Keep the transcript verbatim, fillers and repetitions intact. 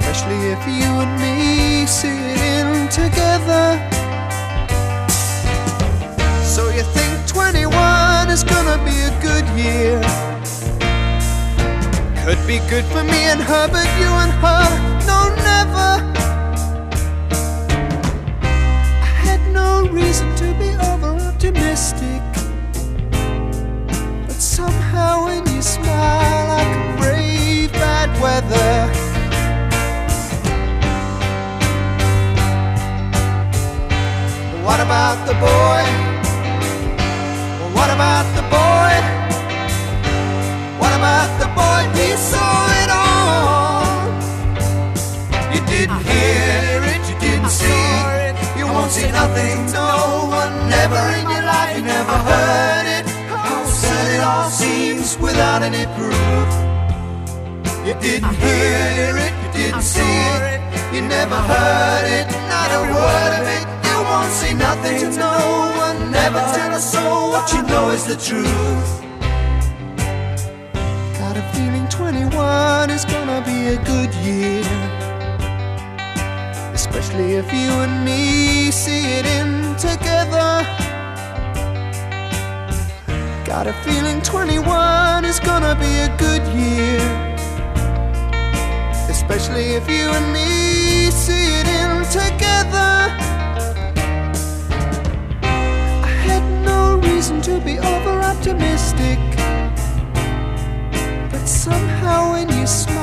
especially if you and me sit in together. So you think twenty-one is gonna be a good year? Could be good for me and her, but you and her, no, never. I had no reason to be over-optimistic, but somehow when you smile I can brave bad weather. What about the boy? What about the boy? What about the boy? He saw it all. You didn't hear it, you didn't see it. You won't see nothing, no one, never in your life. You never heard it, how absurd it all seems without any proof. You didn't hear it, you didn't see it. You never heard it, not a word of it. You won't see nothing to no one, never tell a soul what you know is the truth. Got a feeling twenty-one is gonna be a good year, especially if you and me see it in together. Got a feeling twenty-one is gonna be a good year, especially if you and me see it in together. I had no reason to be over-optimistic, but somehow when you smile